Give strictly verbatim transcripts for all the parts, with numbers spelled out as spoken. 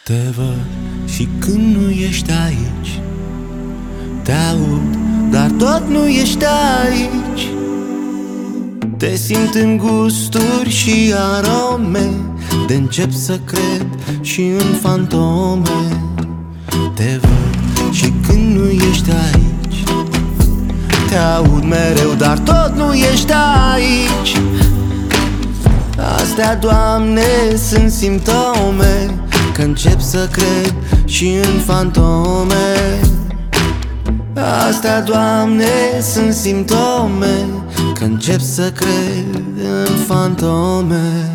Te văd și când nu ești aici, te aud, dar tot nu ești aici. Te simt în gusturi și arome, de încep să cred și în fantome. Te văd și când nu ești aici, te aud mereu, dar tot nu ești aici. Astea, Doamne, sunt simptome că încep să cred și în fantome. Astea, Doamne, sunt simptome că încep să cred în fantome.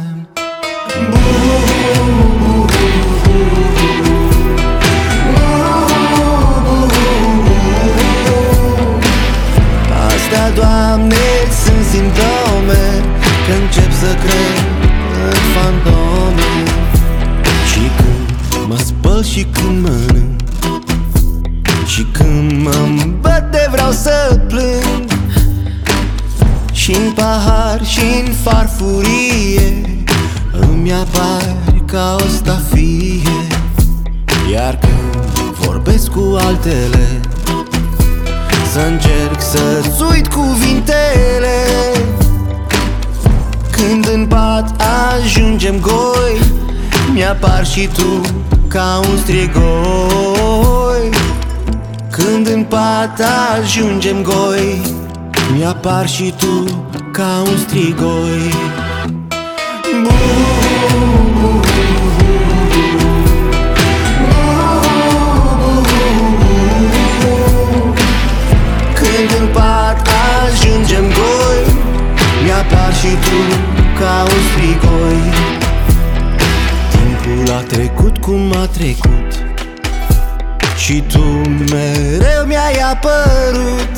Astea, Doamne, sunt simptome că încep să cred în fantome. Și când mă spăl și când mănânc, și când mă îmbăt de vreau să plâng, și-n pahar și-n farfurie îmi apar ca o stafie. Iar când vorbesc cu altele, să încerc să-ți uit cuvintele. Când în pat ajungem goi, mi-apar și tu ca un strigoi. Când în pat ajungem goi, mi-apar și tu ca un strigoi. Când în pat ajungem goi, mi-apar și tu ca un strigoi. Timpul a trecut cum a trecut și tu mereu mi-ai apărut.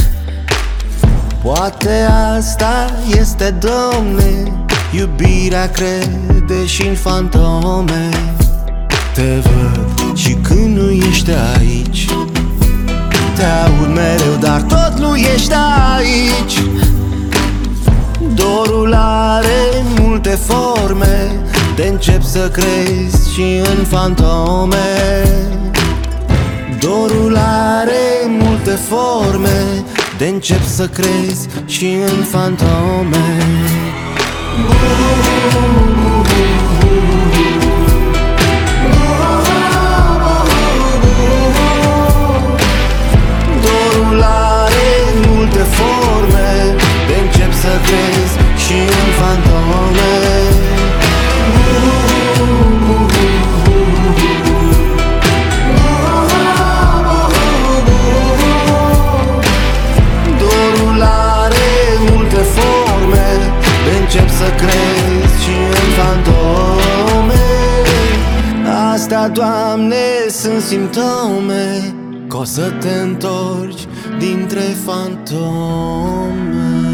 Poate asta este, Domne, iubirea crede și în fantome. Te văd și când nu ești aici, te aud mereu, dar tot nu ești aici. Dorul are multe forme, de încep să crezi și în fantome. Dorul are multe forme, de încep să crezi și în fantome. Dorul are multe forme, de încep să crezi și în fantome. Încep să crezi și în fantome. Astea, Doamne, sunt simptome că o să te întorci dintre fantome.